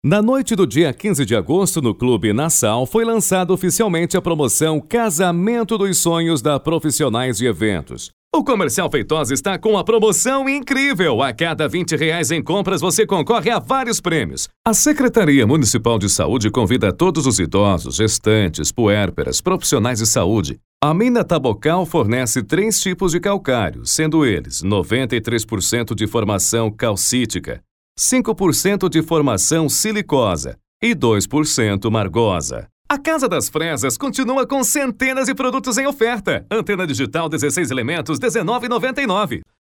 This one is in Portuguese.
Na noite do dia 15 de agosto, no Clube Nassau, foi lançada oficialmente a promoção Casamento dos Sonhos da Profissionais de Eventos. O Comercial Feitosa está com uma promoção incrível. A cada R$20 em compras, você concorre a vários prêmios. A Secretaria Municipal de Saúde convida todos os idosos, gestantes, puérperas, profissionais de saúde. A Mina Tabocal fornece 3 tipos de calcário, sendo eles 93% de formação calcítica, 5% de formação silicosa e 2% margosa. A Casa das Fresas continua com centenas de produtos em oferta. Antena digital 16 elementos, R$19,99.